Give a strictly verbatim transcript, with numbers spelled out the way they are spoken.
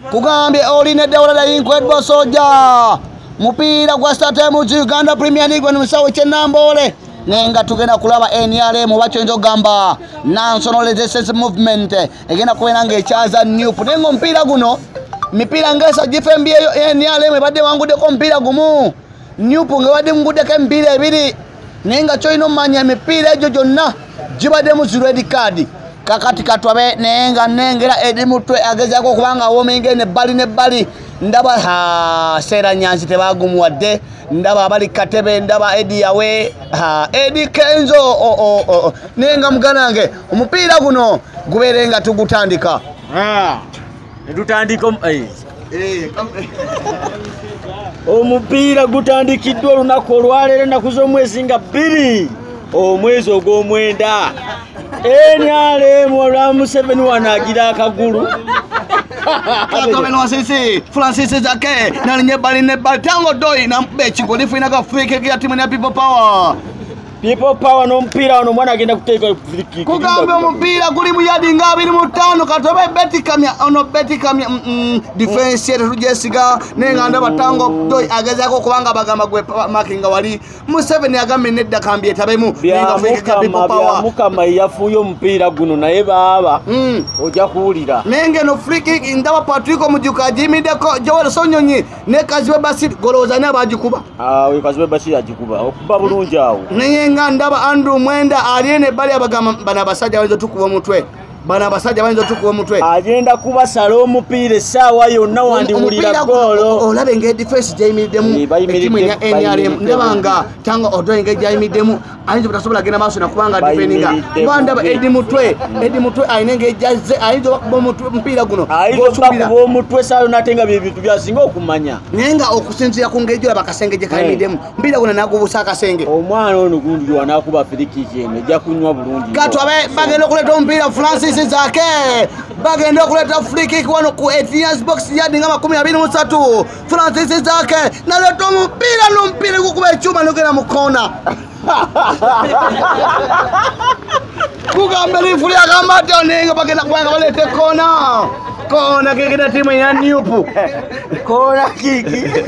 kugambye oline dawla da inkwedwa soja mupira kwa startime mu Uganda Premier League wano musawo chenambole nenga tugenda kulaba N R M bachonjo gamba National Resistance Movement egenda kuwena ngechaza Nup nengo mpira guno mipira ngesa jifembi eyo N R M badde wangude ko mpira gumu Nup ngabadde ngude ke mpira ebiri nenga choino manya mipira ejo jonna jibadde mu red card kakati katwabe nenga nengera edi mutwe agezako kubanga womenge ne bali ne bali ndaba ha sera nyanzi tebagumuwadde ndaba abali katebe ndaba edi yawe ha edi Kenzo o o o nenga muganange omupira guno guberenga tugutandika ha edutandika eh eh omupira gutandikiddwa lunako olwalero nakuzo mwezi nga bbiri omwezi ogw'omwenda N R M olwa Museveni wanagira akagulu Katobe no sisi Francis Zake na nyebali ne batango doi na mbechi ngoli fina ka free kick ya timu ya People Power People Power no mpira ono mwana agenda kuteka free kick kugambe mpira kuli mu yadi ngabiri mutano Katobe beti kamya ono beti kamya mm, defense yetu tujesiga nenga nda batango doi agezako kubanga bagamba gwe makinga wali Museveni agambe nedda kambi etabemu nenga free kick ya People Power mukama yafuyo mpira guno naye baba mm. oja kuulira nenge no free kick ndaba Patrick Mujuka jimide ko Joel Sonyonyi ne Kaziwe Basi goloza ne abajikuba ah we Kaziwe Basi ajikuba okuba bulungi awo nenga ndaba Andrew Mwenda aliene bali abagama bana basajja wenzo tukuwa mutwe bana basajja wenzo tukuwa mutwe agenda kuba salo omupira sawa yonna wandiwulira golo olabe nge defense Jamie Demu timu ya N R M ndabanga tango odo nge Jamie Demu ayinzo butasobola gena maso na kubanga defendinga banda Edi Mutwe Edi Mutwe ayinenge jaze ayinzo bakuba mutwe mpira guno ayinzo bakuba omutwe sayo natenga bintu byasinga okumanya nenga okusinzira ku ngejo abakasenge je Jamie Demu mpira guno nago busaka senge omwana ono gundi wanakuba friki kene ja kunywa bulungi katwabe bagenda kuleta mpira Francis Zake bagenda kuleta free kick wano ku eighteen box yadi ngama kumi na mbili musatu Francis Zake naleta mpira no mpira kukuba chuma nokena mukona kugambe rifuli akamate onenga bagenda kubanga balete kona kona kigenda timu ya Nup kona kiki